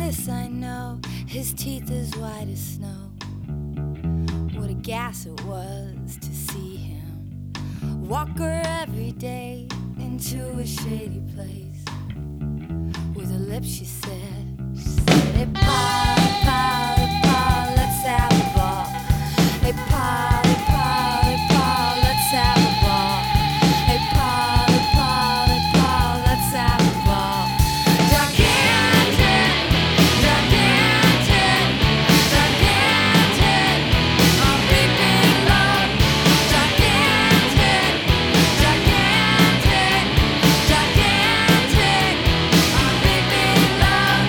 this I know, his teeth as white as snow. What a gas it was to see him walk her every day into a shady place. With her lips she said, hey Pa, Pa, hey Pa, let's have a ball. Hey Pa, hey Pa, hey Pa, let's have a ball. Hey Pa, hey Pa, hey Pa, let's have a ball. Gigantic, gigantic, gigantic, I'm reaping love. Gigantic, gigantic, gigantic, I'm reaping love.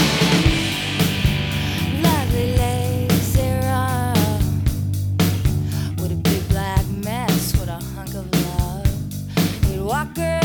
Lovely lazy run with a big black mess, with a hunk of love. He'd walk her